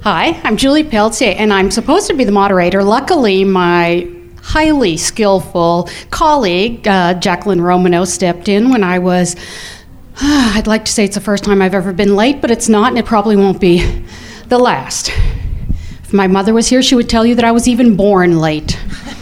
Hi, I'm Julie Pelletier, and I'm supposed to be the moderator. Luckily, my highly skillful colleague, Jacqueline Romano, stepped in when I was, I'd like to say it's the first time I've ever been late, but it's not, and it probably won't be the last. If my mother was here, she would tell you that I was even born late.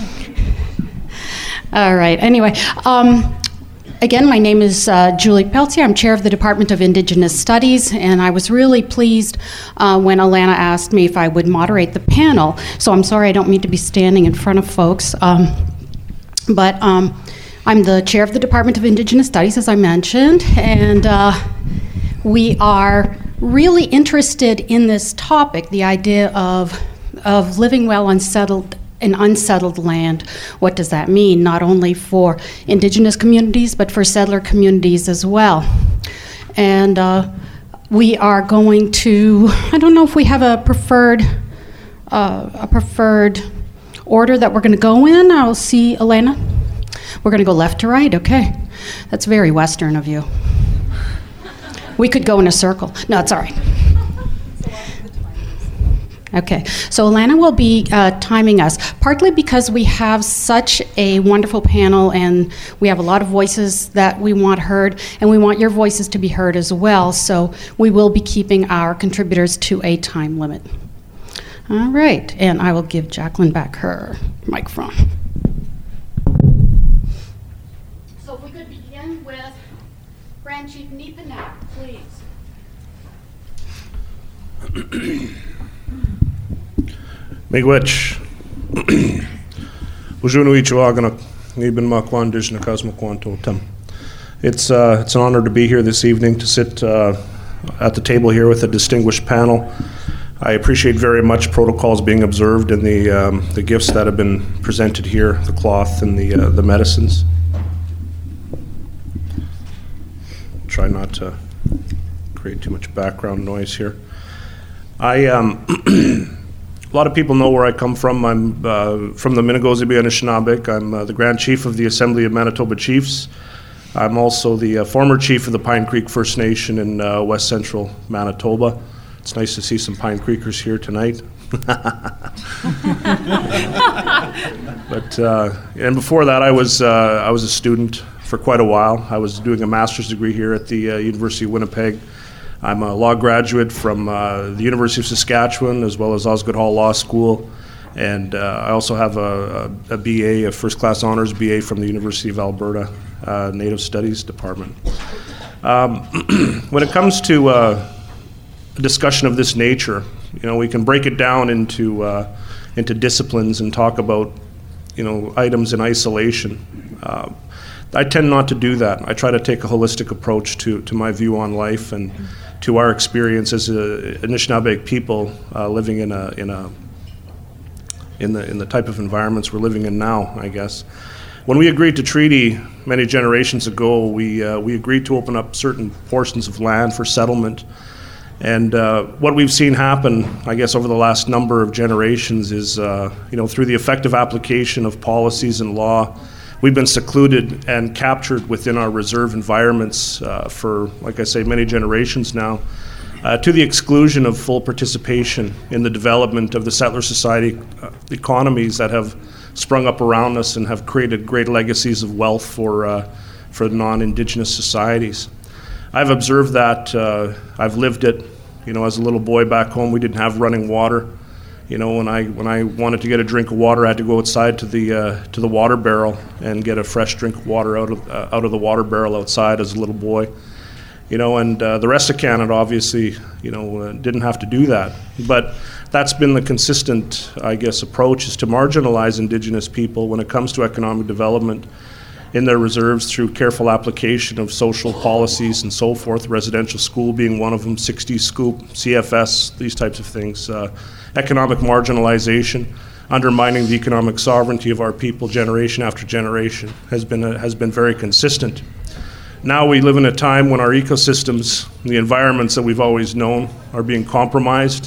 All right, anyway. Again, my name is Julie Pelletier. I'm chair of the Department of Indigenous Studies, and I was really pleased when Alana asked me if I would moderate the panel. So I'm sorry I don't mean to be standing in front of folks, but I'm the chair of the Department of Indigenous Studies, as I mentioned, and we are really interested in this topic, the idea of living well in unsettled land. What does that mean? Not only for Indigenous communities, but for settler communities as well. And we are going to, I don't know if we have a preferred order that we're going to go in. I'll see, Elena. We're going to go left to right, okay. That's very Western of you. We could go in a circle. No, it's all right. Okay, so Alana will be timing us, partly because we have such a wonderful panel and we have a lot of voices that we want heard, and we want your voices to be heard as well, so we will be keeping our contributors to a time limit. All right, and I will give Jacqueline back her microphone. So if we could begin with Grand Chief Neepanak, please. Miigwech. Ujunuichuagana, Nibin Makwan Dishnakasmakwan Totem. It's an honor to be here this evening to sit at the table here with a distinguished panel. I appreciate very much protocols being observed and the gifts that have been presented here, the cloth and the medicines. Try not to create too much background noise here. A lot of people know where I come from. I'm from the Minigozibee Anishinaabe. I'm the Grand Chief of the Assembly of Manitoba Chiefs. I'm also the former Chief of the Pine Creek First Nation in West Central Manitoba. It's nice to see some Pine Creekers here tonight. But and before that, I was a student for quite a while. I was doing a master's degree here at the University of Winnipeg. I'm a law graduate from the University of Saskatchewan, as well as Osgoode Hall Law School, and I also have a BA, a first-class honors BA from the University of Alberta Native Studies Department. When it comes to a discussion of this nature, we can break it down into disciplines and talk about items in isolation. I tend not to do that. I try to take a holistic approach to my view on life and to our experience as Anishinaabe people living in the type of environments we're living in now, I guess. When we agreed to treaty many generations ago, we agreed to open up certain portions of land for settlement. And what we've seen happen, I guess, over the last number of generations is, through the effective application of policies and law, we've been secluded and captured within our reserve environments for, like I say, many generations now, to the exclusion of full participation in the development of the settler society economies that have sprung up around us and have created great legacies of wealth for non-Indigenous societies. I've observed that. I've lived it. As a little boy back home, we didn't have running water. When I wanted to get a drink of water, I had to go outside to the water barrel and get a fresh drink of water out of the water barrel outside as a little boy. And the rest of Canada obviously, didn't have to do that. But that's been the consistent, I guess, approach, is to marginalize Indigenous people when it comes to economic development in their reserves through careful application of social policies and so forth, residential school being one of them, 60 Scoop, CFS, these types of things. Economic marginalization, undermining the economic sovereignty of our people generation after generation has been very consistent. Now we live in a time when our ecosystems, the environments that we've always known, are being compromised.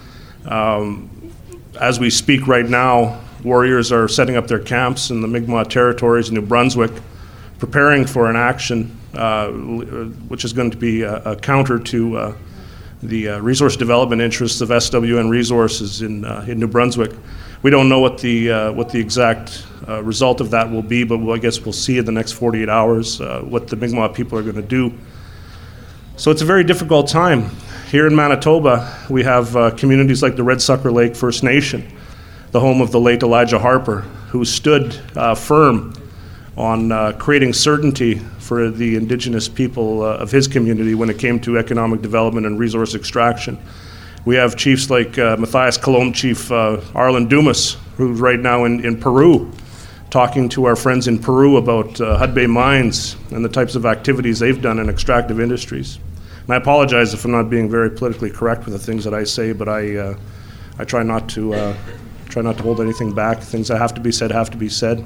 As we speak right now, warriors are setting up their camps in the Mi'kmaq territories in New Brunswick, preparing for an action which is going to be a counter to resource development interests of SWN Resources in New Brunswick. We don't know what the exact result of that will be, but I guess we'll see in the next 48 hours what the Mi'kmaq people are going to do. So it's a very difficult time. Here in Manitoba, we have communities like the Red Sucker Lake First Nation, the home of the late Elijah Harper, who stood firm on creating certainty for the Indigenous people of his community when it came to economic development and resource extraction. We have chiefs like Matthias Colon, Chief Arlen Dumas, who's right now in Peru, talking to our friends in Peru about Hudbay mines and the types of activities they've done in extractive industries. And I apologize if I'm not being very politically correct with the things that I say, but I try not to hold anything back. Things that have to be said have to be said.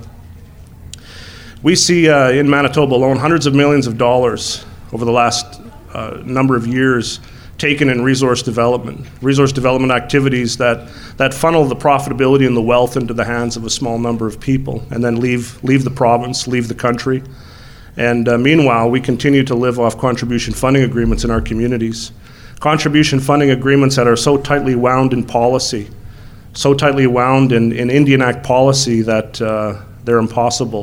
We see in Manitoba alone hundreds of millions of dollars over the last number of years taken in resource development activities that funnel the profitability and the wealth into the hands of a small number of people and then leave the province, leave the country. And meanwhile, we continue to live off contribution funding agreements in our communities. Contribution funding agreements that are so tightly wound in policy, so tightly wound in Indian Act policy that they're impossible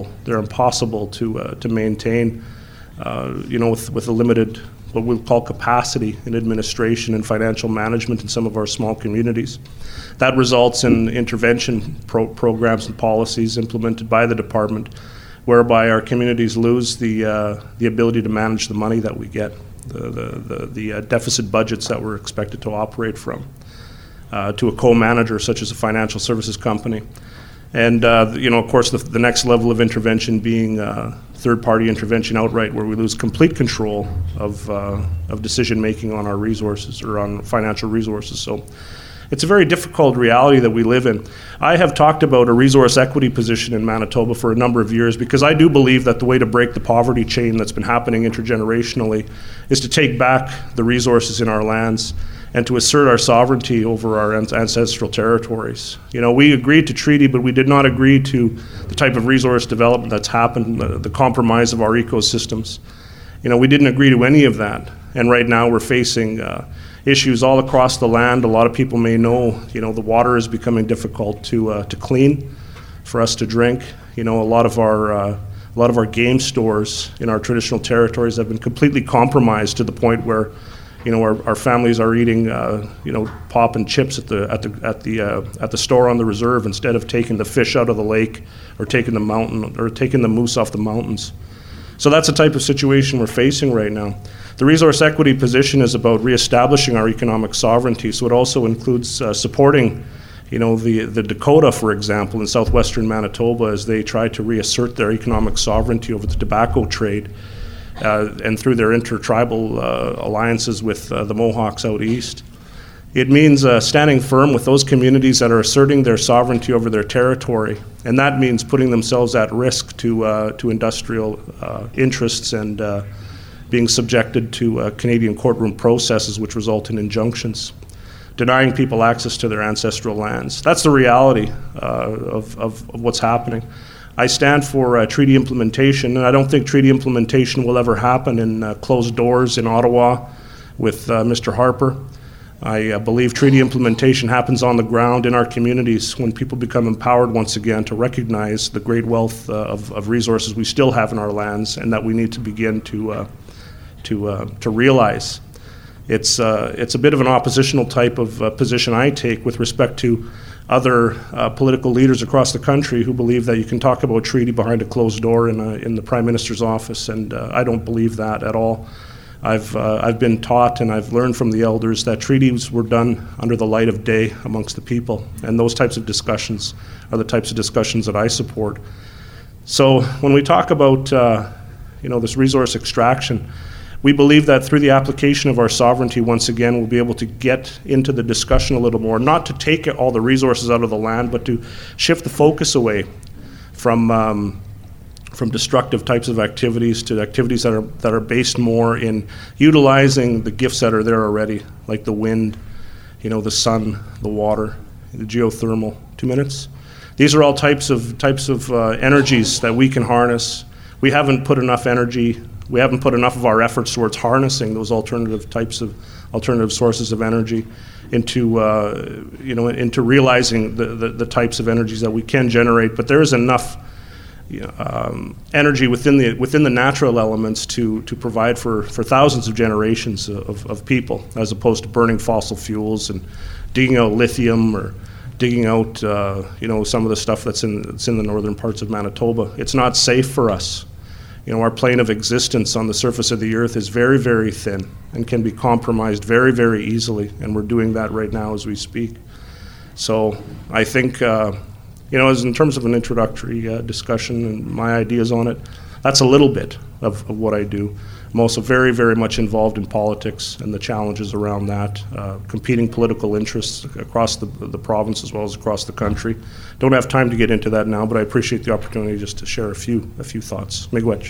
to maintain, with a limited, what we'll call capacity in administration and financial management in some of our small communities. That results in intervention programs and policies implemented by the department, whereby our communities lose the ability to manage the money that we get, the deficit budgets that we're expected to operate from, to a co-manager such as a financial services company. And, of course, the next level of intervention being third-party intervention outright, where we lose complete control of decision-making on our resources or on financial resources. So it's a very difficult reality that we live in. I have talked about a resource equity position in Manitoba for a number of years because I do believe that the way to break the poverty chain that's been happening intergenerationally is to take back the resources in our lands and to assert our sovereignty over our ancestral territories. We agreed to treaty, but we did not agree to the type of resource development that's happened, the compromise of our ecosystems. We didn't agree to any of that. And right now we're facing issues all across the land. A lot of people may know, the water is becoming difficult to clean, for us to drink. A lot of our game stores in our traditional territories have been completely compromised to the point where our families are eating, pop and chips at the store on the reserve instead of taking the fish out of the lake or taking the moose off the mountains. So that's the type of situation we're facing right now. The resource equity position is about reestablishing our economic sovereignty. So it also includes supporting, the Dakota, for example, in southwestern Manitoba as they try to reassert their economic sovereignty over the tobacco trade. And through their intertribal alliances with the Mohawks out east. It means standing firm with those communities that are asserting their sovereignty over their territory, and that means putting themselves at risk to industrial interests and being subjected to Canadian courtroom processes which result in injunctions, denying people access to their ancestral lands. That's the reality of what's happening. I stand for treaty implementation, and I don't think treaty implementation will ever happen in closed doors in Ottawa with Mr. Harper. I believe treaty implementation happens on the ground in our communities when people become empowered once again to recognize the great wealth of resources we still have in our lands and that we need to begin to realize. It's a bit of an oppositional type of position I take with respect to other political leaders across the country who believe that you can talk about treaty behind a closed door in the Prime Minister's office, and I don't believe that at all. I've been taught and I've learned from the elders that treaties were done under the light of day amongst the people, and those types of discussions are the types of discussions that I support. So when we talk about this resource extraction, we believe that through the application of our sovereignty, once again, we'll be able to get into the discussion a little more, not to take all the resources out of the land, but to shift the focus away from destructive types of activities to activities that are based more in utilizing the gifts that are there already, like the wind, the sun, the water, the geothermal. 2 minutes? These are all types of energies that we can harness. We haven't put enough energy We haven't put enough of our efforts towards harnessing those alternative sources of energy into into realizing the types of energies that we can generate. But there is enough energy within the natural elements to provide for thousands of generations of people, as opposed to burning fossil fuels and digging out lithium or digging out some of the stuff that's in the northern parts of Manitoba. It's not safe for us. Our plane of existence on the surface of the earth is very, very thin and can be compromised very, very easily, and we're doing that right now as we speak. So I think, as in terms of an introductory discussion and my ideas on it, that's a little bit of what I do. I'm also very, very much involved in politics and the challenges around that, competing political interests across the province as well as across the country. Don't have time to get into that now, but I appreciate the opportunity just to share a few thoughts. Miigwech.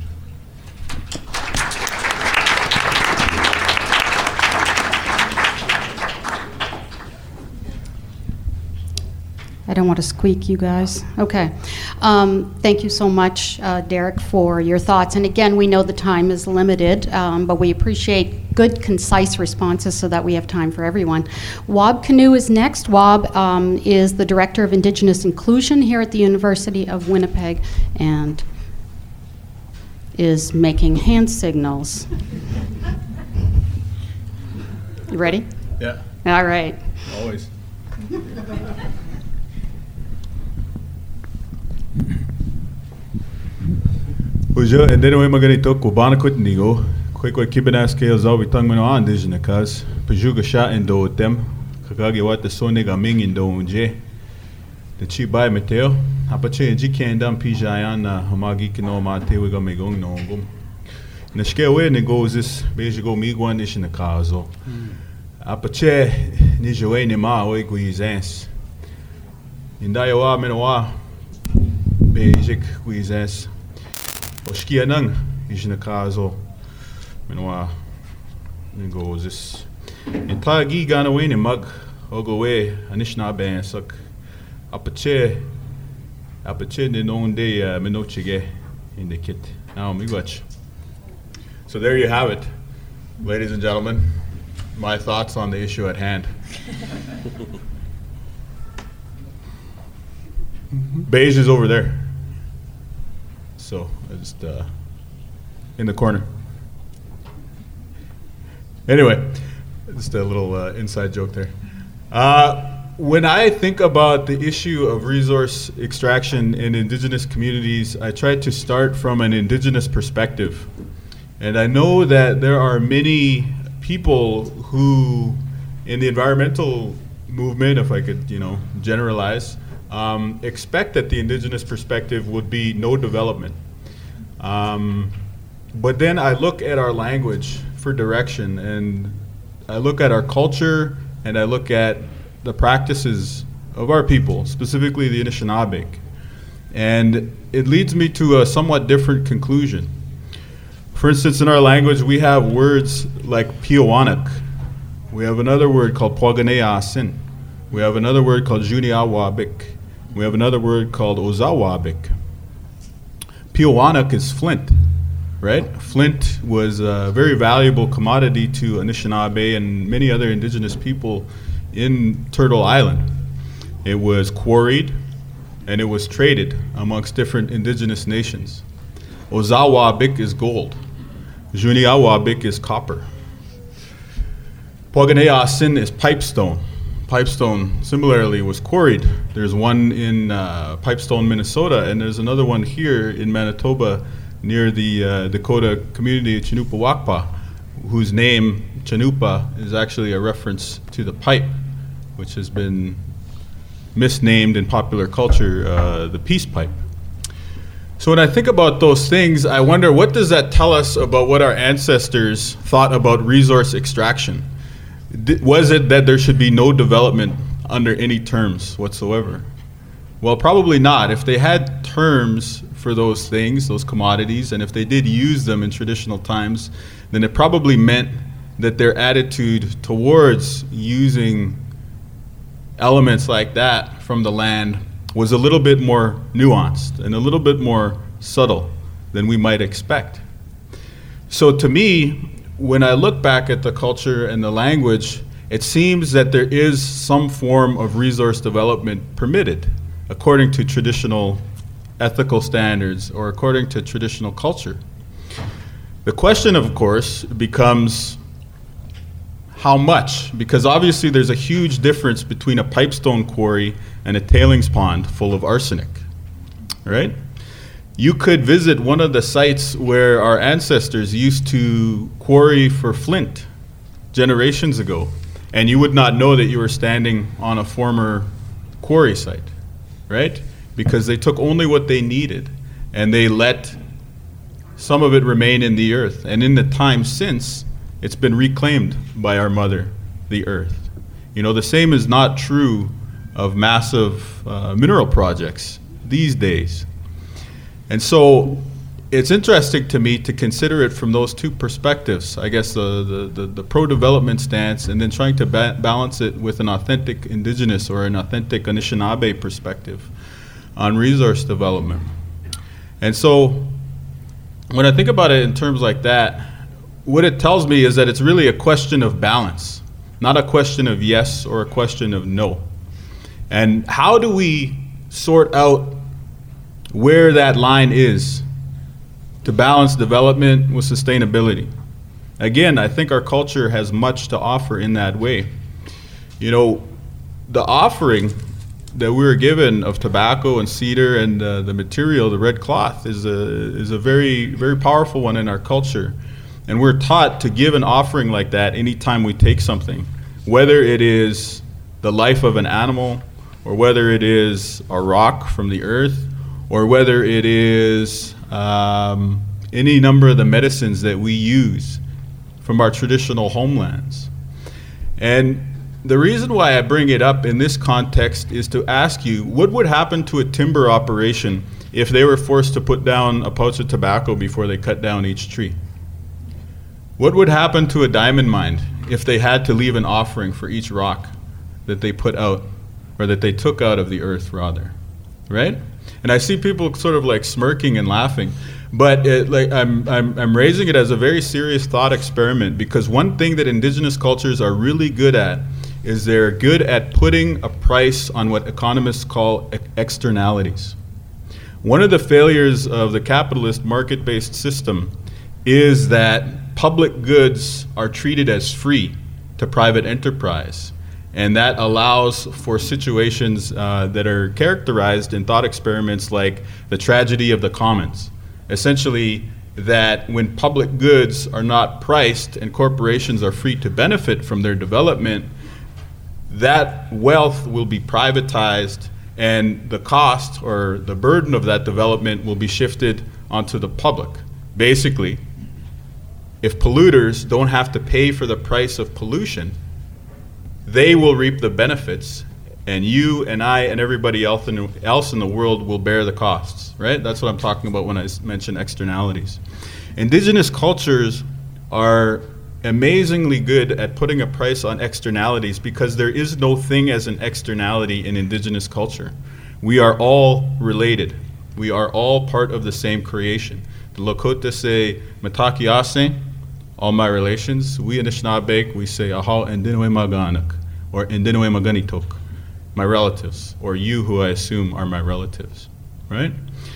I don't want to squeak, you guys. Okay. Thank you so much, Derek, for your thoughts. And again, we know the time is limited, but we appreciate good, concise responses so that we have time for everyone. Wab Kinew is next. Wab is the Director of Indigenous Inclusion here at the University of Winnipeg and is making hand signals. You ready? Yeah. All right. Always. Hoje, en deno ema ganito kubana kut nigo, kwekwe kibenas ke zawi tang meno andijne kas, pejuga sha endo tem, kakagi wat de sone ga ming indo unje. De chi bai meteo, apache ji kendam pijayan na hamagi kino ma tewe ga megong no ngum. Na shkewe nego zis bejigo migwan ishne kazo. Apache ni joe ni ma oi guizens. Indayo wa menoa bejik guizens. Oshkia nang ishna kazo menwa nego zis intagi gana we ni mag ogo we anishna ben sak apache ni non de menochige in the kit. Now miigwech. So there you have it, ladies and gentlemen, my thoughts on the issue at hand. Beige is over there. So just in the corner. Anyway, just a little inside joke there. When I think about the issue of resource extraction in Indigenous communities, I try to start from an Indigenous perspective. And I know that there are many people who, in the environmental movement, if I could, generalize, expect that the Indigenous perspective would be no development. But then I look at our language for direction, and I look at our culture, and I look at the practices of our people, specifically the Anishinaabe. And it leads me to a somewhat different conclusion. For instance, in our language, we have words like Piawanak. We have another word called Pwaganea-Asin. We have another word called Juniawabik. We have another word called Ozawabik. Piawanak is flint, right? Flint was a very valuable commodity to Anishinaabe and many other indigenous people in Turtle Island. It was quarried and it was traded amongst different indigenous nations. Ozawabik is gold. Juniawabik is copper. Pwaganea-Asin is pipestone. Pipestone, similarly, was quarried. There's one in Pipestone, Minnesota, and there's another one here in Manitoba near the Dakota community of Chanupa-Wakpa, whose name, Chanupa, is actually a reference to the pipe, which has been misnamed in popular culture, the peace pipe. So when I think about those things, I wonder, what does that tell us about what our ancestors thought about resource extraction? Was it that there should be no development under any terms whatsoever? Well, probably not. If they had terms for those things, those commodities, and if they did use them in traditional times, then it probably meant that their attitude towards using elements like that from the land was a little bit more nuanced and a little bit more subtle than we might expect. So to me, when I look back at the culture and the language, it seems that there is some form of resource development permitted according to traditional ethical standards or according to traditional culture. The question, of course, becomes how much? Because obviously there's a huge difference between a pipestone quarry and a tailings pond full of arsenic, right? You could visit one of the sites where our ancestors used to quarry for flint generations ago, and you would not know that you were standing on a former quarry site, right? Because they took only what they needed, and they let some of it remain in the earth. And in the time since, it's been reclaimed by our mother, the earth. You know, the same is not true of massive mineral projects these days. And so it's interesting to me to consider it from those two perspectives, I guess the pro-development stance and then trying to balance it with an authentic indigenous or an authentic Anishinaabe perspective on resource development. And so when I think about it in terms like that, what it tells me is that it's really a question of balance, not a question of yes or a question of no. And how do we sort out where that line is to balance development with sustainability? Again, I think our culture has much to offer in that way. You know, the offering that we were given of tobacco and cedar and the material, the red cloth, is a very, very powerful one in our culture. And we're taught to give an offering like that anytime we take something, whether it is the life of an animal, or whether it is a rock from the earth, or whether it is any number of the medicines that we use from our traditional homelands. And the reason why I bring it up in this context is to ask you, what would happen to a timber operation if they were forced to put down a pouch of tobacco before they cut down each tree? What would happen to a diamond mine if they had to leave an offering for each rock that they put out, or that they took out of the earth rather, right? And I see people sort of like smirking and laughing, but I'm raising it as a very serious thought experiment, because one thing that indigenous cultures are really good at is they're good at putting a price on what economists call externalities. One of the failures of the capitalist market-based system is that public goods are treated as free to private enterprise. And that allows for situations that are characterized in thought experiments like the tragedy of the commons. Essentially, that when public goods are not priced and corporations are free to benefit from their development, that wealth will be privatized and the cost or the burden of that development will be shifted onto the public. Basically, if polluters don't have to pay for the price of pollution, they will reap the benefits, and you and I and everybody else in the world will bear the costs, right? That's what I'm talking about when I mention externalities. Indigenous cultures are amazingly good at putting a price on externalities because there is no thing as an externality in indigenous culture. We are all related. We are all part of the same creation. The Lakota say, Matakiase, all my relations. We in Anishinaabe, we say, Ahau Ndinwe Maganak, or Ndinwe Maganitok, my relatives, or you who I assume are my relatives, right?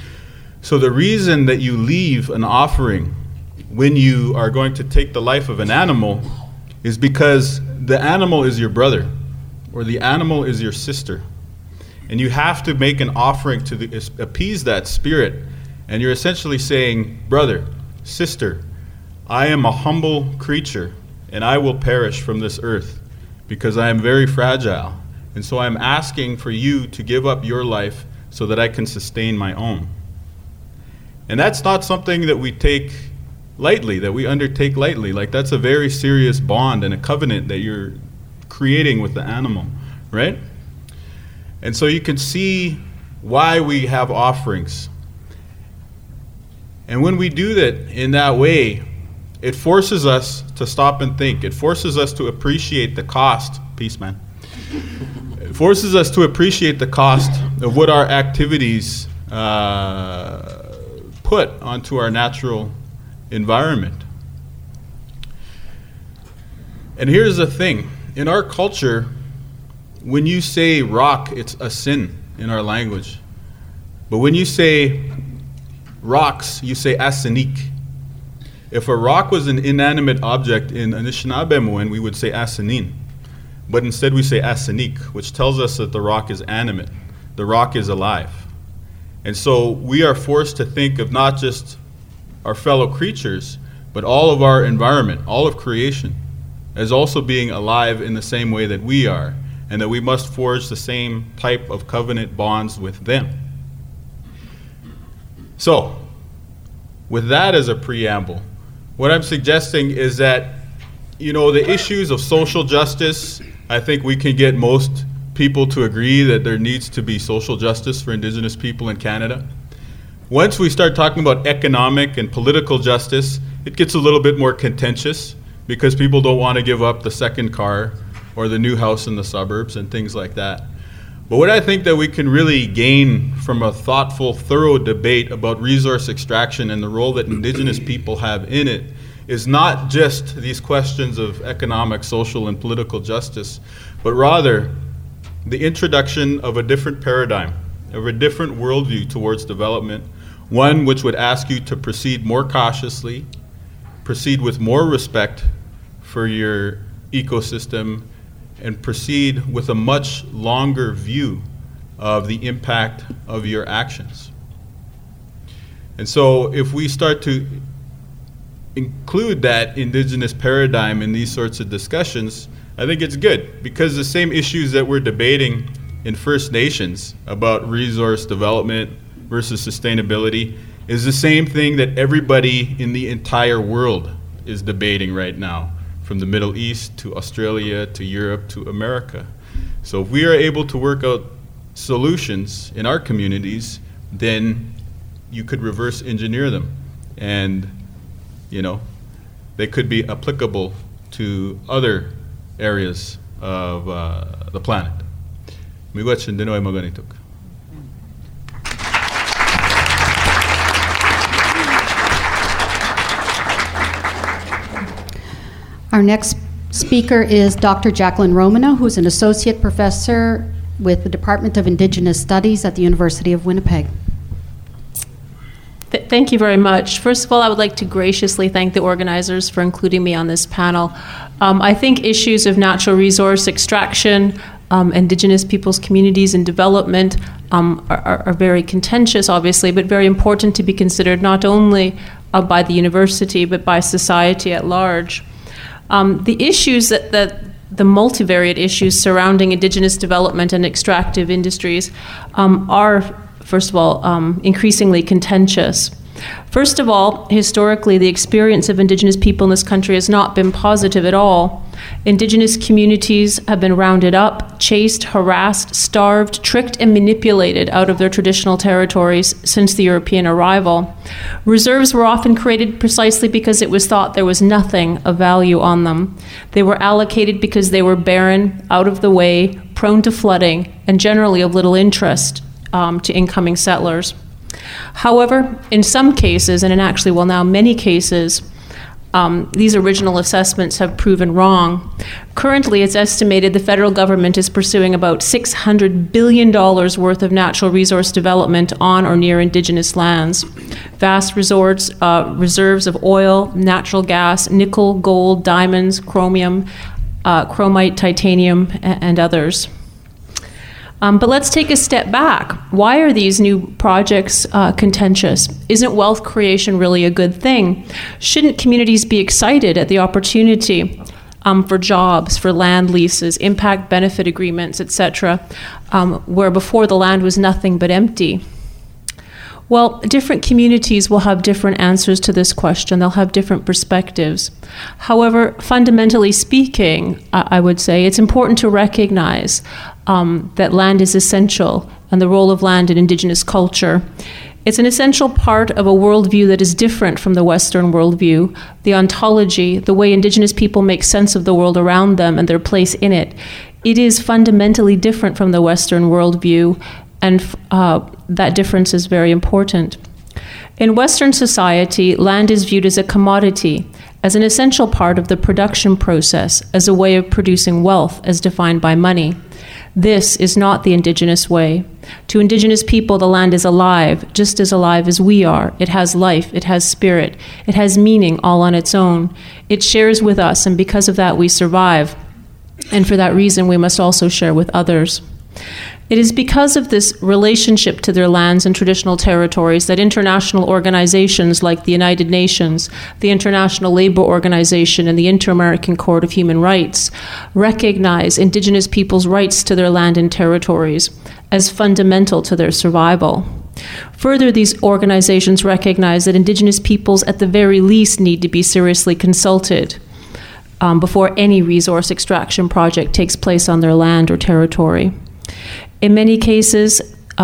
So the reason that you leave an offering when you are going to take the life of an animal is because the animal is your brother, or the animal is your sister. And you have to make an offering to appease that spirit. And you're essentially saying, brother, sister, I am a humble creature, and I will perish from this earth because I am very fragile. And so I'm asking for you to give up your life so that I can sustain my own. And that's not something that we take lightly, that we undertake lightly. Like, that's a very serious bond and a covenant that you're creating with the animal, right? And so you can see why we have offerings. And when we do that in that way, it forces us to stop and think. It forces us to appreciate the cost. Peace, man. It forces us to appreciate the cost of what our activities put onto our natural environment, And here's the thing. In our culture, when you say rock, it's a sin in our language. But when you say rocks, you say arsenic. If a rock was an inanimate object in Anishinaabemowin, we would say asanin. But instead we say arsenic, which tells us that the rock is animate. The rock is alive. And so we are forced to think of not just our fellow creatures, but all of our environment, all of creation, as also being alive in the same way that we are, and that we must forge the same type of covenant bonds with them. So, with that as a preamble, what I'm suggesting is that, the issues of social justice, I think we can get most people to agree that there needs to be social justice for Indigenous people in Canada. Once we start talking about economic and political justice, it gets a little bit more contentious because people don't want to give up the second car or the new house in the suburbs and things like that. But what I think that we can really gain from a thoughtful, thorough debate about resource extraction and the role that Indigenous people have in it is not just these questions of economic, social, and political justice, but rather the introduction of a different paradigm, of a different worldview towards development, one which would ask you to proceed more cautiously, proceed with more respect for your ecosystem, and proceed with a much longer view of the impact of your actions. And so if we start to include that Indigenous paradigm in these sorts of discussions, I think it's good, because the same issues that we're debating in First Nations about resource development versus sustainability is the same thing that everybody in the entire world is debating right now, from the Middle East to Australia to Europe to America. So if we are able to work out solutions in our communities, then you could reverse engineer them. And, they could be applicable to other areas of the planet. Miigwech Dinoy Maganituk. Our next speaker is Dr. Jacqueline Romano, who's an associate professor with the Department of Indigenous Studies at the University of Winnipeg. Thank you very much. First of all, I would like to graciously thank the organizers for including me on this panel. I think issues of natural resource extraction, Indigenous peoples' communities and development are very contentious, obviously, but very important to be considered not only by the university, but by society at large. The issues that the multivariate issues surrounding Indigenous development and extractive industries are, first of all, increasingly contentious. First of all, historically, the experience of Indigenous people in this country has not been positive at all. Indigenous communities have been rounded up, chased, harassed, starved, tricked, and manipulated out of their traditional territories since the European arrival. Reserves were often created precisely because it was thought there was nothing of value on them. They were allocated because they were barren, out of the way, prone to flooding, and generally of little interest to incoming settlers. However, in some cases, and in actually, now many cases, these original assessments have proven wrong. Currently, it's estimated the federal government is pursuing about $600 billion worth of natural resource development on or near Indigenous lands. Vast reserves of oil, natural gas, nickel, gold, diamonds, chromium, chromite, titanium, and others. But let's take a step back. Why are these new projects contentious? Isn't wealth creation really a good thing? Shouldn't communities be excited at the opportunity for jobs, for land leases, impact benefit agreements, etc., where before the land was nothing but empty? Well, different communities will have different answers to this question. They'll have different perspectives. However, fundamentally speaking, I would say it's important to recognize that land is essential and the role of land in Indigenous culture. It's an essential part of a worldview that is different from the Western worldview, the ontology, the way Indigenous people make sense of the world around them and their place in it. It is fundamentally different from the Western worldview, and that difference is very important. In Western society, land is viewed as a commodity, as an essential part of the production process, as a way of producing wealth as defined by money. This is not the Indigenous way. To Indigenous people, the land is alive, just as alive as we are. It has life, it has spirit, it has meaning all on its own. It shares with us, and because of that we survive. And for that reason, we must also share with others. It is because of this relationship to their lands and traditional territories that international organizations like the United Nations, the International Labour Organization, and the Inter-American Court of Human Rights recognize Indigenous peoples' rights to their land and territories as fundamental to their survival. Further, these organizations recognize that Indigenous peoples at the very least need to be seriously consulted before any resource extraction project takes place on their land or territory. In many cases,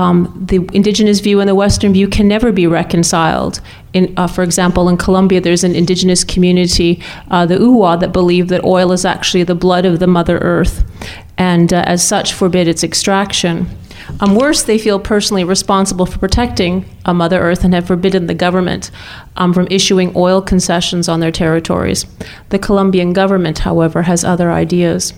the Indigenous view and the Western view can never be reconciled. For example, in Colombia, there's an Indigenous community, the Uwa, that believe that oil is actually the blood of the Mother Earth, and as such forbid its extraction. Worse, they feel personally responsible for protecting Mother Earth and have forbidden the government from issuing oil concessions on their territories. The Colombian government, however, has other ideas.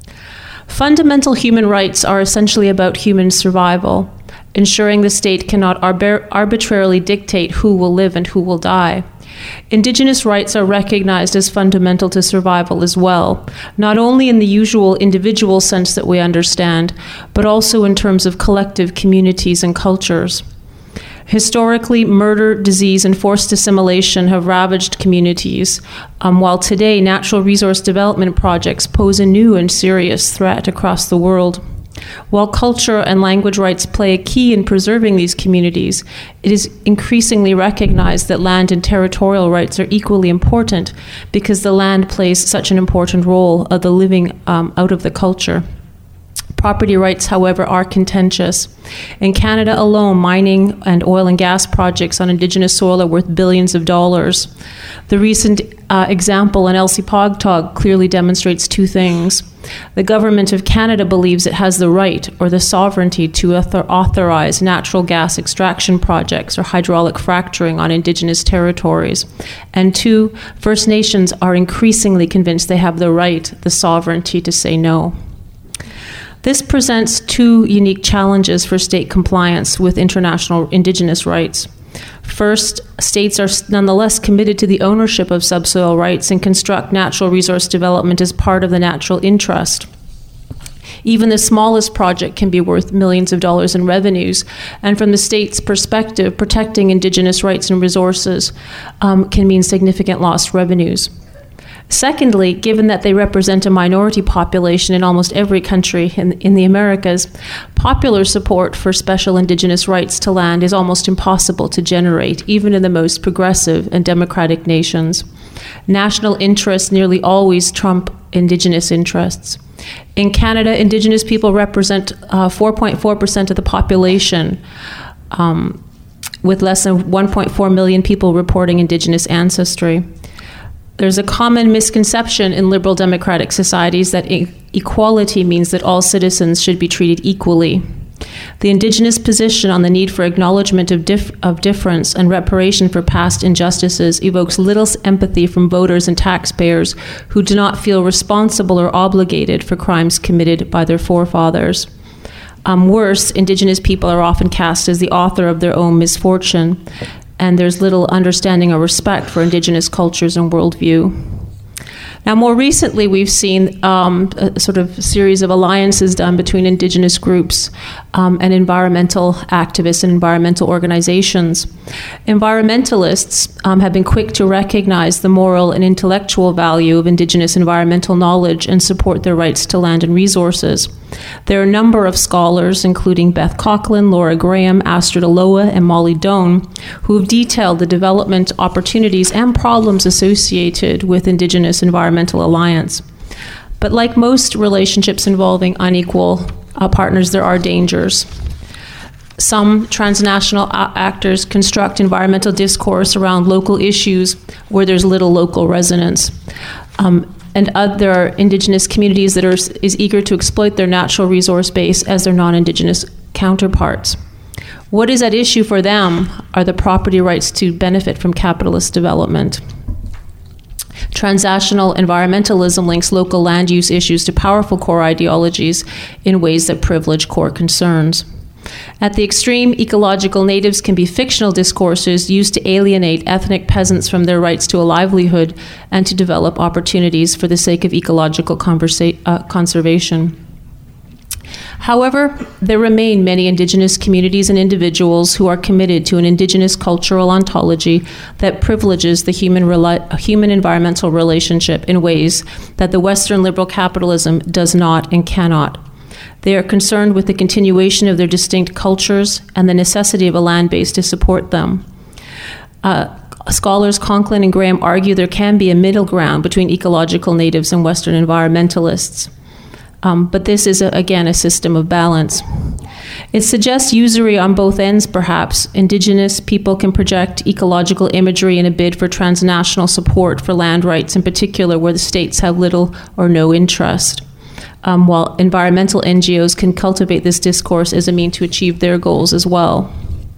Fundamental human rights are essentially about human survival, ensuring the state cannot arbitrarily dictate who will live and who will die. Indigenous rights are recognized as fundamental to survival as well, not only in the usual individual sense that we understand, but also in terms of collective communities and cultures. Historically, murder, disease, and forced assimilation have ravaged communities, while today natural resource development projects pose a new and serious threat across the world. While culture and language rights play a key in preserving these communities, it is increasingly recognized that land and territorial rights are equally important because the land plays such an important role of the living out of the culture. Property rights, however, are contentious. In Canada alone, mining and oil and gas projects on Indigenous soil are worth billions of dollars. The recent example in Elsipogtog clearly demonstrates two things. The Government of Canada believes it has the right or the sovereignty to authorize natural gas extraction projects or hydraulic fracturing on Indigenous territories. And two, First Nations are increasingly convinced they have the right, the sovereignty to say no. This presents two unique challenges for state compliance with international Indigenous rights. First, states are nonetheless committed to the ownership of subsoil rights and construct natural resource development as part of the natural interest. Even the smallest project can be worth millions of dollars in revenues, and from the state's perspective, protecting Indigenous rights and resources can mean significant lost revenues. Secondly, given that they represent a minority population in almost every country in the Americas, popular support for special Indigenous rights to land is almost impossible to generate, even in the most progressive and democratic nations. National interests nearly always trump Indigenous interests. In Canada, Indigenous people represent 4.4% of the population, with less than 1.4 million people reporting Indigenous ancestry. There's a common misconception in liberal democratic societies that equality means that all citizens should be treated equally. The Indigenous position on the need for acknowledgement of difference and reparation for past injustices evokes little empathy from voters and taxpayers who do not feel responsible or obligated for crimes committed by their forefathers. Worse, Indigenous people are often cast as the author of their own misfortune, and there's little understanding or respect for Indigenous cultures and worldview. Now, more recently, we've seen a sort of series of alliances done between Indigenous groups and environmental activists and environmental organizations. Environmentalists have been quick to recognize the moral and intellectual value of Indigenous environmental knowledge and support their rights to land and resources. There are a number of scholars, including Beth Coughlin, Laura Graham, Astrid Aloha, and Molly Doan, who have detailed the development opportunities and problems associated with Indigenous environmental alliance. But like most relationships involving unequal partners, there are dangers. Some transnational actors construct environmental discourse around local issues where there's little local resonance. And there are Indigenous communities that is eager to exploit their natural resource base as their non-Indigenous counterparts. What is at issue for them are the property rights to benefit from capitalist development. Transnational environmentalism links local land use issues to powerful core ideologies in ways that privilege core concerns. At the extreme, ecological natives can be fictional discourses used to alienate ethnic peasants from their rights to a livelihood and to develop opportunities for the sake of ecological conservation. However, there remain many Indigenous communities and individuals who are committed to an Indigenous cultural ontology that privileges the human-environmental relationship in ways that the Western liberal capitalism does not and cannot. They are concerned with the continuation of their distinct cultures and the necessity of a land base to support them. Scholars Conklin and Graham argue there can be a middle ground between ecological natives and Western environmentalists. But this is, again, a system of balance. It suggests usury on both ends, perhaps. Indigenous people can project ecological imagery in a bid for transnational support for land rights, in particular where the states have little or no interest, while environmental NGOs can cultivate this discourse as a means to achieve their goals as well.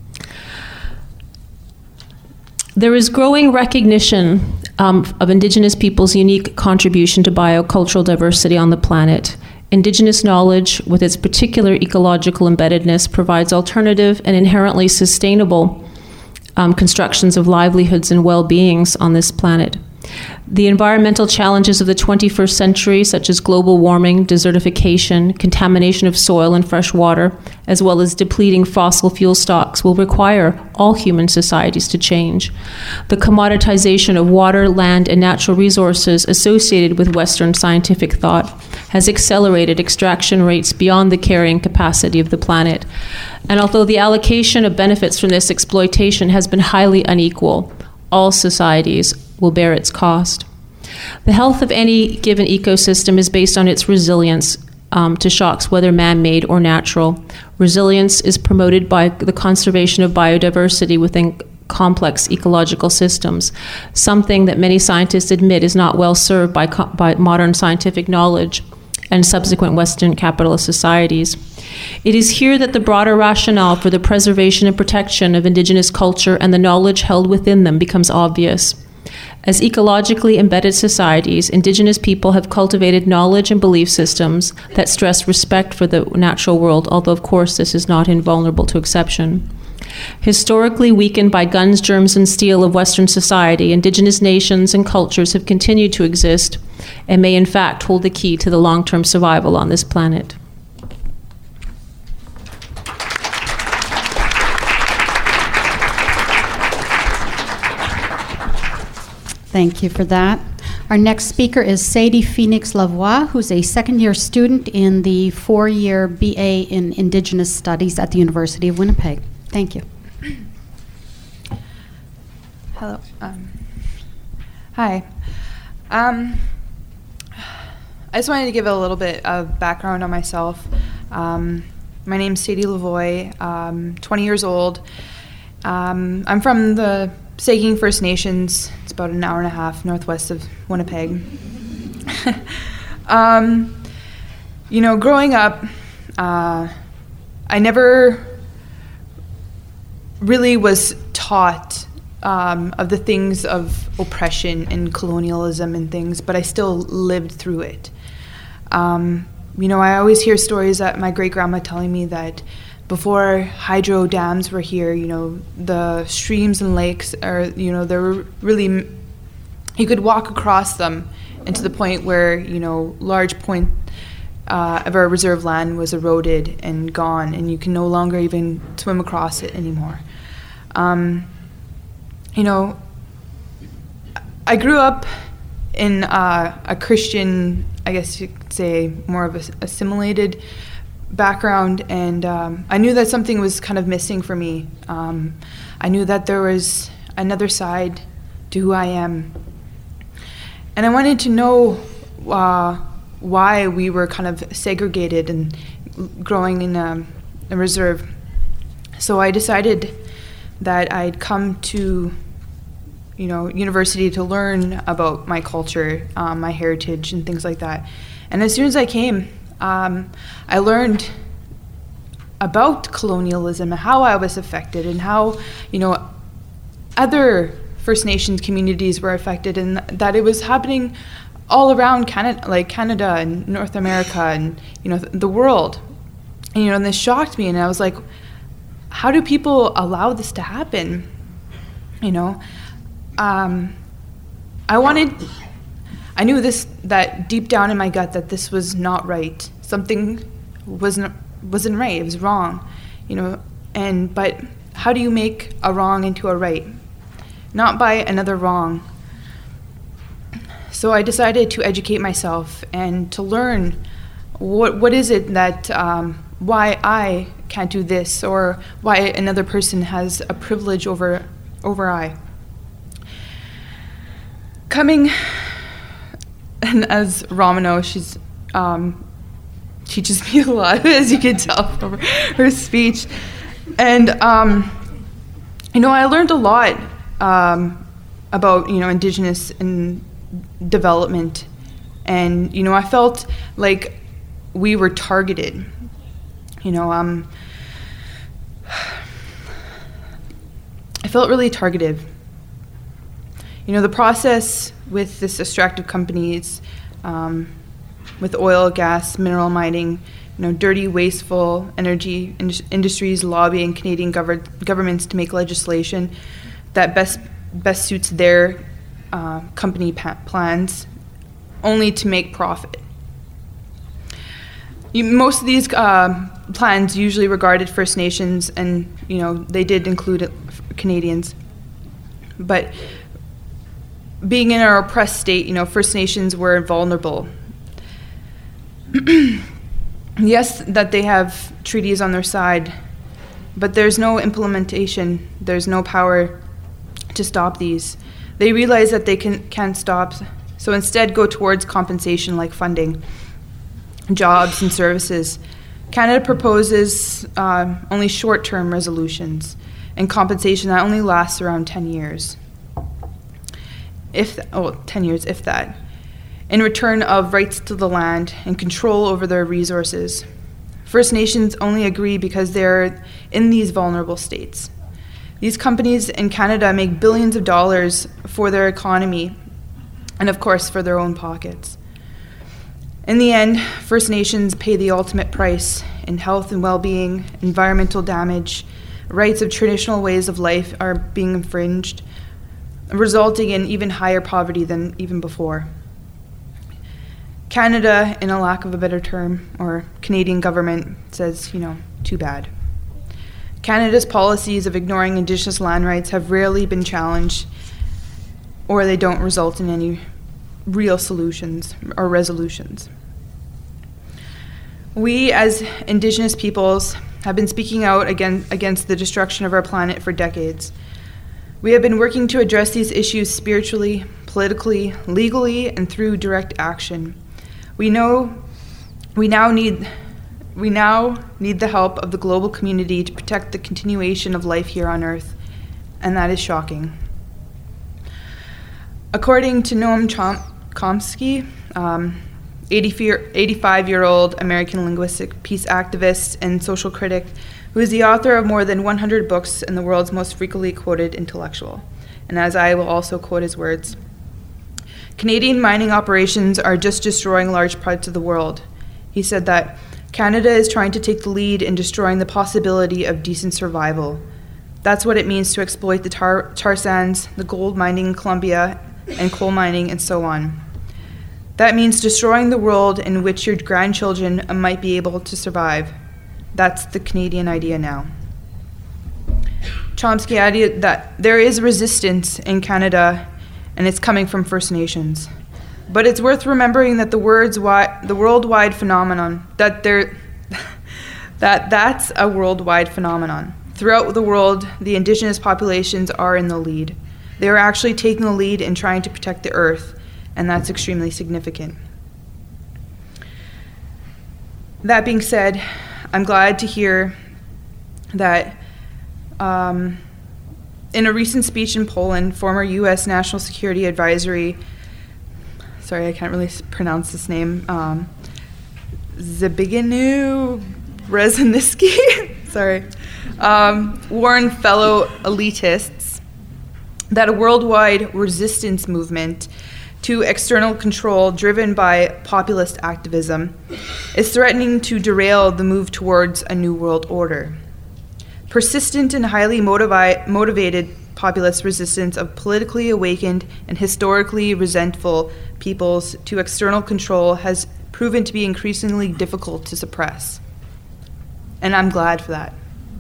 There is growing recognition of Indigenous peoples' unique contribution to biocultural diversity on the planet. Indigenous knowledge, with its particular ecological embeddedness, provides alternative and inherently sustainable constructions of livelihoods and well-beings on this planet. The environmental challenges of the 21st century, such as global warming, desertification, contamination of soil and fresh water, as well as depleting fossil fuel stocks, will require all human societies to change. The commoditization of water, land, and natural resources associated with Western scientific thought has accelerated extraction rates beyond the carrying capacity of the planet. And although the allocation of benefits from this exploitation has been highly unequal, all societies will bear its cost. The health of any given ecosystem is based on its resilience to shocks, whether man-made or natural. Resilience is promoted by the conservation of biodiversity within complex ecological systems, something that many scientists admit is not well served by modern scientific knowledge and subsequent Western capitalist societies. It is here that the broader rationale for the preservation and protection of Indigenous culture and the knowledge held within them becomes obvious. As ecologically embedded societies, Indigenous people have cultivated knowledge and belief systems that stress respect for the natural world, although of course this is not invulnerable to exception. Historically weakened by guns, germs, and steel of Western society, Indigenous nations and cultures have continued to exist and may in fact hold the key to the long-term survival on this planet. Thank you for that. Our next speaker is Sadie Phoenix Lavoie, who's a second-year student in the 4-year BA in Indigenous Studies at the University of Winnipeg. Thank you. Hello. Hi. I just wanted to give a little bit of background on myself. My name's Sadie Lavoie. I'm 20 years old. I'm from the Saugeen First Nations. It's about an hour and a half northwest of Winnipeg. Growing up, I never really was taught of the things of oppression and colonialism and things, but I still lived through it. I always hear stories that my great-grandma telling me that before hydro dams were here, the streams and lakes are, they were really, you could walk across them, and to the point where, large point of our reserve land was eroded and gone, and you can no longer even swim across it anymore. I grew up in a Christian, I guess you could say, more of a assimilated background, and I knew that something was kind of missing for me. I knew that there was another side to who I am, and I wanted to know why we were kind of segregated and growing in a reserve. So I decided that I'd come to university to learn about my culture, my heritage, and things like that. And as soon as I came, I learned about colonialism and how I was affected, and how other First Nations communities were affected, and that it was happening all around Canada, like Canada and North America and, you know, the world. And, you know, and this shocked me, and I was like, how do people allow this to happen? You know, I knew that deep down in my gut that this was not right. Something wasn't right. It was wrong, you know. But how do you make a wrong into a right? Not by another wrong. So I decided to educate myself and to learn what is it that why I can't do this, or why another person has a privilege over I. Coming, and as Romano, she's teaches me a lot, as you can tell from her speech, and you know, I learned a lot about, you know, Indigenous and development, and, you know, I felt like we were targeted. You know, I felt really targeted. You know, the process with this extractive companies, with oil, gas, mineral mining, you know, dirty, wasteful energy industries lobbying Canadian governments to make legislation that best suits their company plans, only to make profit. Most of these plans usually regarded First Nations, and, you know, they did include Canadians. But being in our oppressed state, you know, First Nations were vulnerable. Yes, that they have treaties on their side, but there's no implementation. There's no power to stop these. They realize that they can't stop, so instead go towards compensation like funding, jobs and services. Canada proposes only short-term resolutions and compensation that only lasts around 10 years. 10 years, if that, in return of rights to the land and control over their resources. First Nations only agree because they're in these vulnerable states. These companies in Canada make billions of dollars for their economy and, of course, for their own pockets. In the end, First Nations pay the ultimate price in health and well-being, environmental damage, rights of traditional ways of life are being infringed, resulting in even higher poverty than even before. Canada, in a lack of a better term, or Canadian government, says, you know, too bad. Canada's policies of ignoring Indigenous land rights have rarely been challenged, or they don't result in any real solutions or resolutions. We, as Indigenous peoples, have been speaking out against the destruction of our planet for decades. We have been working to address these issues spiritually, politically, legally, and through direct action. We now need the help of the global community to protect the continuation of life here on Earth, and that is shocking. According to Noam Chomsky, 85-year-old American linguistic peace activist and social critic, who is the author of more than 100 books and the world's most frequently quoted intellectual. And as I will also quote his words, Canadian mining operations are just destroying large parts of the world. He said that Canada is trying to take the lead in destroying the possibility of decent survival. That's what it means to exploit the tar sands, the gold mining in Colombia, and coal mining, and so on. That means destroying the world in which your grandchildren might be able to survive. That's the Canadian idea now. Chomsky added that there is resistance in Canada, and it's coming from First Nations. But it's worth remembering that the worldwide phenomenon, that's a worldwide phenomenon. Throughout the world, the Indigenous populations are in the lead. They are actually taking the lead in trying to protect the Earth, and that's extremely significant. That being said, I'm glad to hear that in a recent speech in Poland, former U.S. National Security Advisory, sorry, I can't really pronounce this name, Zbigniew Brzezinski, sorry, warned fellow elitists that a worldwide resistance movement to external control driven by populist activism is threatening to derail the move towards a new world order. Persistent and highly motivated populist resistance of politically awakened and historically resentful peoples to external control has proven to be increasingly difficult to suppress. And I'm glad for that.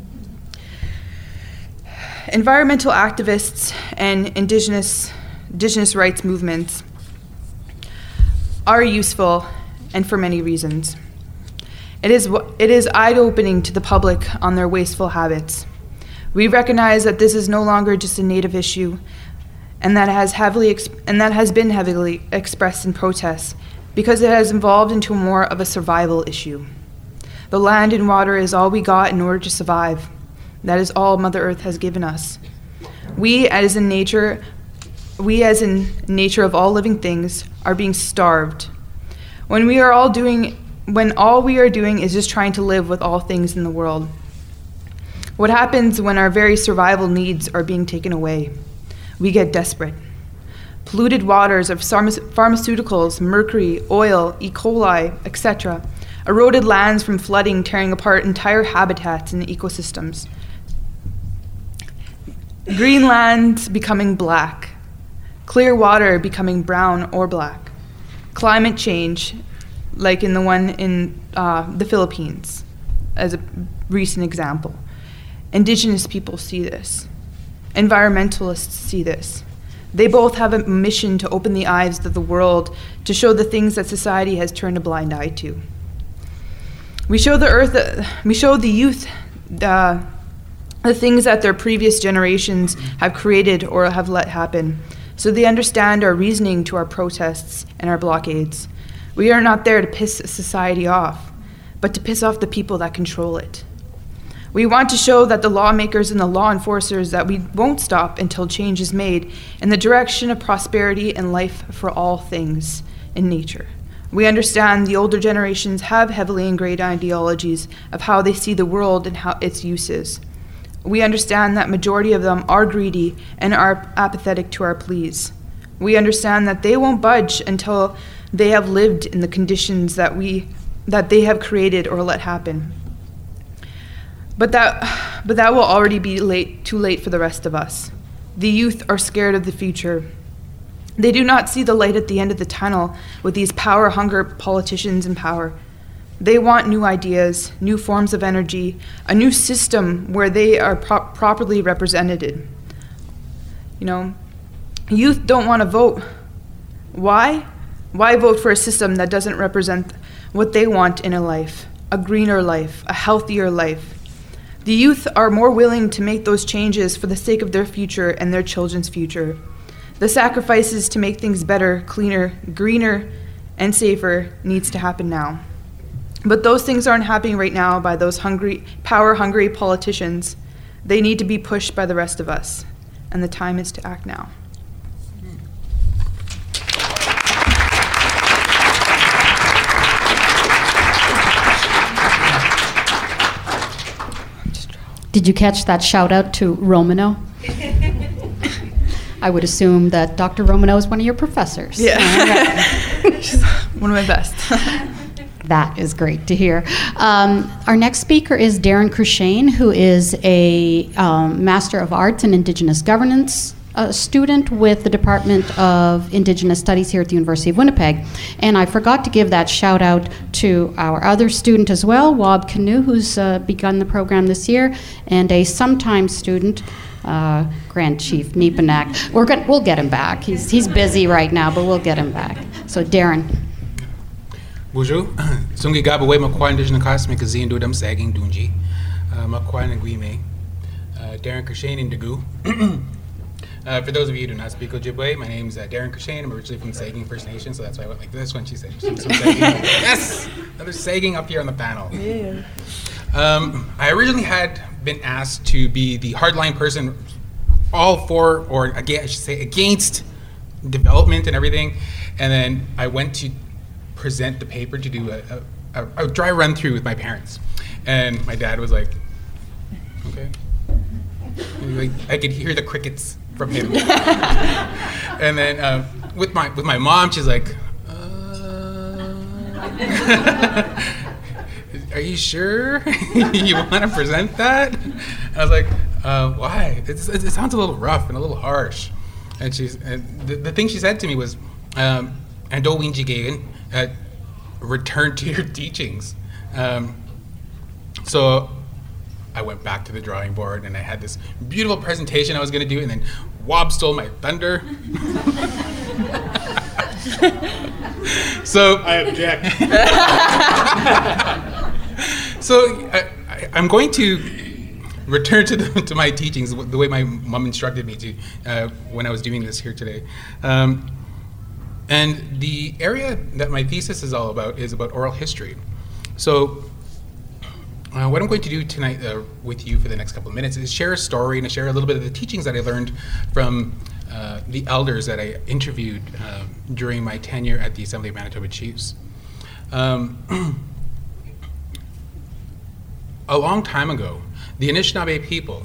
Environmental activists and indigenous rights movements are useful, and for many reasons. It is eye-opening to the public on their wasteful habits. We recognize that this is no longer just a Native issue, and that has been heavily expressed in protests, because it has evolved into more of a survival issue. The land and water is all we got in order to survive. That is all Mother Earth has given us. We as in nature of all living things are being starved. When all we are doing is just trying to live with all things in the world. What happens when our very survival needs are being taken away? We get desperate. Polluted waters of pharmaceuticals, mercury, oil, E. coli, etc. Eroded lands from flooding, tearing apart entire habitats and ecosystems. Green lands becoming black. Clear water becoming brown or black. Climate change, like in the one in the Philippines, as a recent example. Indigenous people see this. Environmentalists see this. They both have a mission to open the eyes of the world to show the things that society has turned a blind eye to. We show the youth the things that their previous generations have created or have let happen, so they understand our reasoning to our protests and our blockades. We are not there to piss society off, but to piss off the people that control it. We want to show that the lawmakers and the law enforcers that we won't stop until change is made in the direction of prosperity and life for all things in nature. We understand the older generations have heavily ingrained ideologies of how they see the world and how its uses. We understand that majority of them are greedy and are apathetic to our pleas. We understand that they won't budge until they have lived in the conditions that they have created or let happen. But that will already be too late for the rest of us. The youth are scared of the future. They do not see the light at the end of the tunnel with these power-hungry politicians in power. They want new ideas, new forms of energy, a new system where they are properly represented. Youth don't want to vote. Why? Why vote for a system that doesn't represent what they want in a life, a greener life, a healthier life? The youth are more willing to make those changes for the sake of their future and their children's future. The sacrifices to make things better, cleaner, greener, and safer needs to happen now. But those things aren't happening right now by those power-hungry politicians. They need to be pushed by the rest of us, and the time is to act now. Did you catch that shout out to Romano? I would assume that Dr. Romano is one of your professors. Yeah. She's one of my best. That is great to hear. Our next speaker is Darren Crushane, who is a Master of Arts in Indigenous Governance student with the Department of Indigenous Studies here at the University of Winnipeg. And I forgot to give that shout out to our other student as well, Wab Canoe, who's begun the program this year, and a sometime student, Grand Chief Nepanak. We'll get him back. He's busy right now, but we'll get him back. So Darren. Bonjour. Sungi Gabawe Makwa Indigenous Cast Magazine do dam sagging dunji. Makwa Nguime. Darren Crushane in Dagu. For those of you who do not speak Ojibwe, my name is Darren Crushane. I'm originally from the Sagging First Nation, so that's why I went like this when she said she was from Sagging. Yes! Another Sagging up here on the panel. Yeah. I originally had been asked to be the hardline person all for, or again, I should say, against development and everything. And then I went to present the paper to do a dry run through with my parents. And my dad was like, okay. And like, I could hear the crickets from him. And then with my mom, she's like, are you sure you want to present that? I was like, why? It sounds a little rough and a little harsh. And the thing she said to me was, "Ando winjigayan, return to your teachings." So I went back to the drawing board and I had this beautiful presentation I was going to do, and then Wob stole my thunder. So I object. So I'm going to return to my teachings the way my mom instructed me to when I was doing this here today. And the area that my thesis is all about is about oral history. So what I'm going to do tonight with you for the next couple of minutes is share a story and share a little bit of the teachings that I learned from the elders that I interviewed during my tenure at the Assembly of Manitoba Chiefs. A long time ago, the Anishinaabe people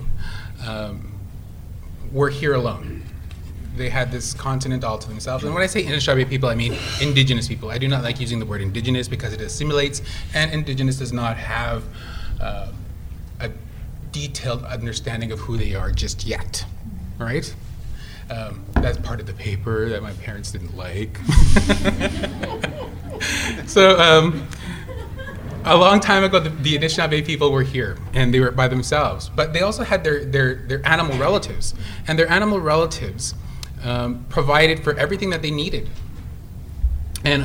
were here alone. They had this continent all to themselves. And when I say Anishinaabe people, I mean indigenous people. I do not like using the word indigenous because it assimilates, and indigenous does not have a detailed understanding of who they are just yet, right? That's part of the paper that my parents didn't like. So a long time ago, the Anishinaabe people were here, and they were by themselves. But they also had their animal relatives, and their animal relatives provided for everything that they needed. And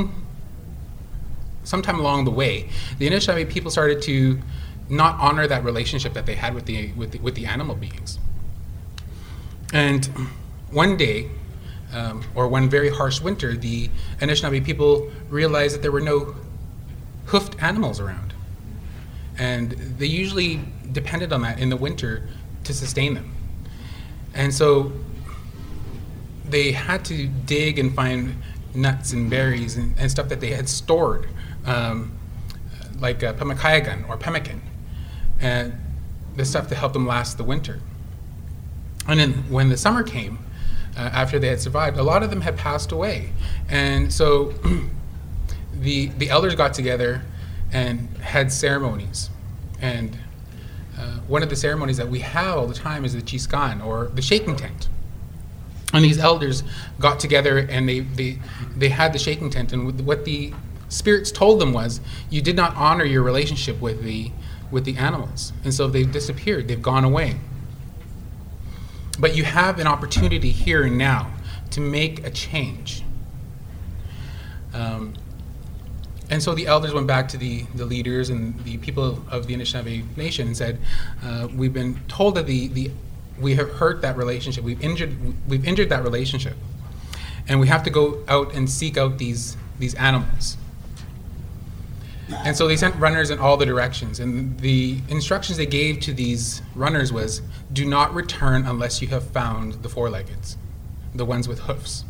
sometime along the way, the Anishinaabe people started to not honor that relationship that they had with the animal beings. And one day, or one very harsh winter, the Anishinaabe people realized that there were no hoofed animals around. And they usually depended on that in the winter to sustain them. And so they had to dig and find nuts and berries and stuff that they had stored, like pemakayagan or pemmican, and the stuff to help them last the winter. And then when the summer came, after they had survived, a lot of them had passed away. And so the elders got together and had ceremonies. And one of the ceremonies that we have all the time is the chiskan, or the shaking tent. And these elders got together and they had the shaking tent, and what the spirits told them was, you did not honor your relationship with the animals. And so they've disappeared, they've gone away. But you have an opportunity here and now to make a change. And so the elders went back to the leaders and the people of the Anishinaabe Nation and said, we've been told that we have hurt that relationship, we've injured that relationship, and we have to go out and seek out these animals. And so they sent runners in all the directions, and the instructions they gave to these runners was, do not return unless you have found the four-leggeds, the ones with hoofs.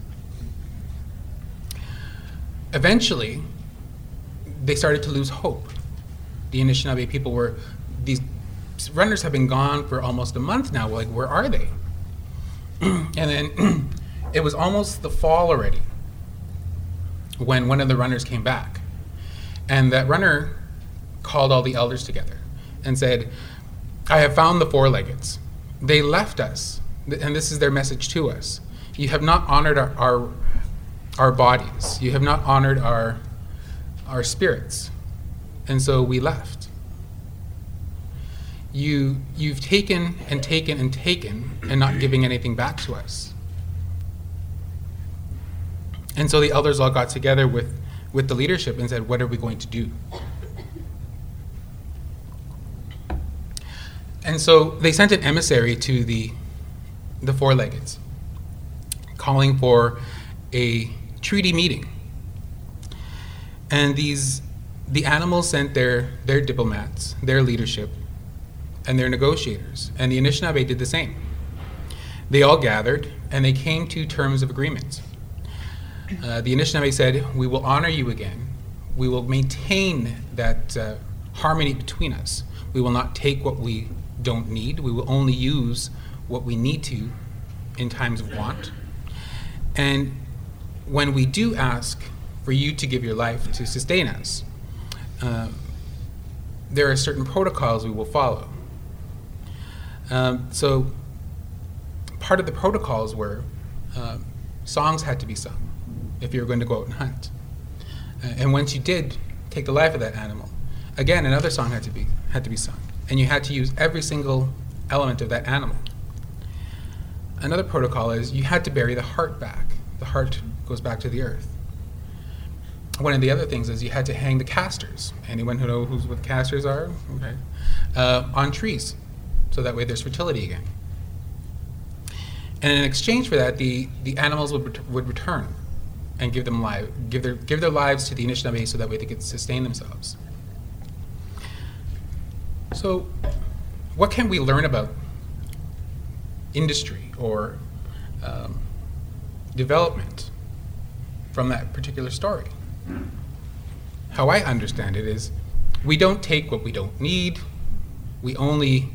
Eventually, they started to lose hope. The Anishinaabe people these runners have been gone for almost a month now. Like, where are they? And then it was almost the fall already when one of the runners came back. And that runner called all the elders together and said, I have found the four-leggeds. They left us, and this is their message to us. You have not honored our bodies. You have not honored our spirits. And so we left. You've taken and taken and taken and not giving anything back to us. And so the elders all got together with the leadership and said, what are we going to do? And so they sent an emissary to the four-leggeds, calling for a treaty meeting. And the animals sent their diplomats, their leadership, and their negotiators. And the Anishinaabe did the same. They all gathered, and they came to terms of agreement. The Anishinaabe said, we will honor you again. We will maintain that harmony between us. We will not take what we don't need. We will only use what we need to in times of want. And when we do ask for you to give your life to sustain us, there are certain protocols we will follow. So part of the protocols were songs had to be sung if you were going to go out and hunt. And once you did take the life of that animal, again, another song had to be sung. And you had to use every single element of that animal. Another protocol is you had to bury the heart back. The heart goes back to the earth. One of the other things is you had to hang the casters. Anyone who knows what casters are? Okay. On trees, so that way there's fertility again. And in exchange for that, the animals would return and give their lives to the Anishinaabe so that way they could sustain themselves. So, what can we learn about industry or development from that particular story? How I understand it is, we don't take what we don't need. We only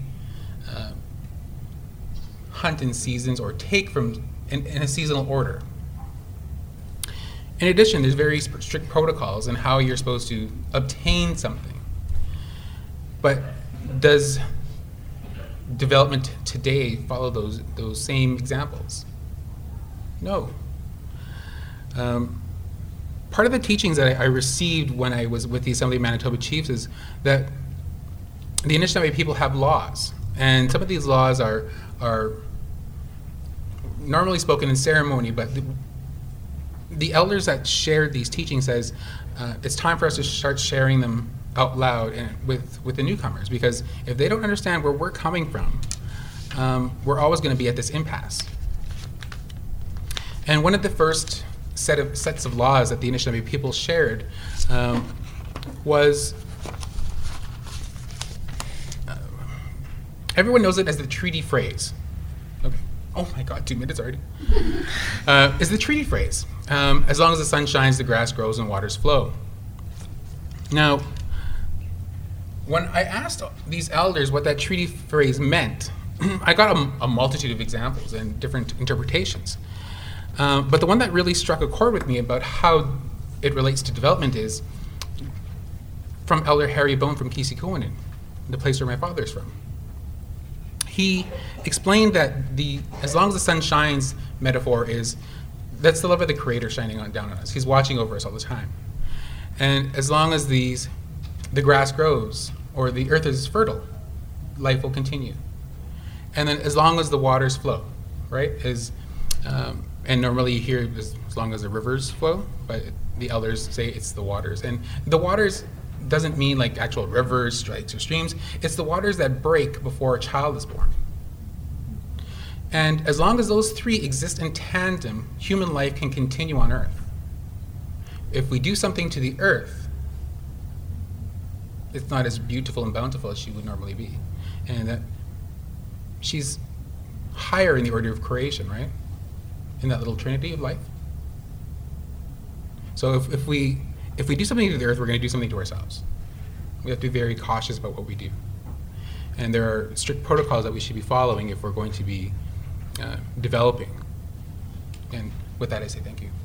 hunt in seasons or take from in a seasonal order. In addition, there's very strict protocols on how you're supposed to obtain something. But does development today follow those same examples? No. Part of the teachings that I received when I was with the Assembly of Manitoba Chiefs is that the Anishinaabe people have laws, and some of these laws are normally spoken in ceremony, but the elders that shared these teachings says it's time for us to start sharing them out loud and with the newcomers, because if they don't understand where we're coming from, we're always going to be at this impasse. And one of the first sets of laws that the Anishinaabe people shared was, everyone knows it as the treaty phrase. Okay. Oh my God, 2 minutes already. Is the treaty phrase. As long as the sun shines, the grass grows and waters flow. Now, when I asked these elders what that treaty phrase meant, I got a multitude of examples and different interpretations. But the one that really struck a chord with me about how it relates to development is from Elder Harry Bone from Kisikowanin, the place where my father is from. He explained that as long as the sun shines metaphor is, that's the love of the Creator shining down on us. He's watching over us all the time. And as long as the grass grows or the earth is fertile, life will continue. And then as long as the waters flow, right? And normally you hear as long as the rivers flow, but the elders say it's the waters. And the waters doesn't mean like actual rivers, strikes, or streams. It's the waters that break before a child is born. And as long as those three exist in tandem, human life can continue on earth. If we do something to the earth, it's not as beautiful and bountiful as she would normally be. And that she's higher in the order of creation, right? In that little trinity of life. So if we do something to the earth, we're going to do something to ourselves. We have to be very cautious about what we do. And there are strict protocols that we should be following if we're going to be developing. And with that, I say thank you.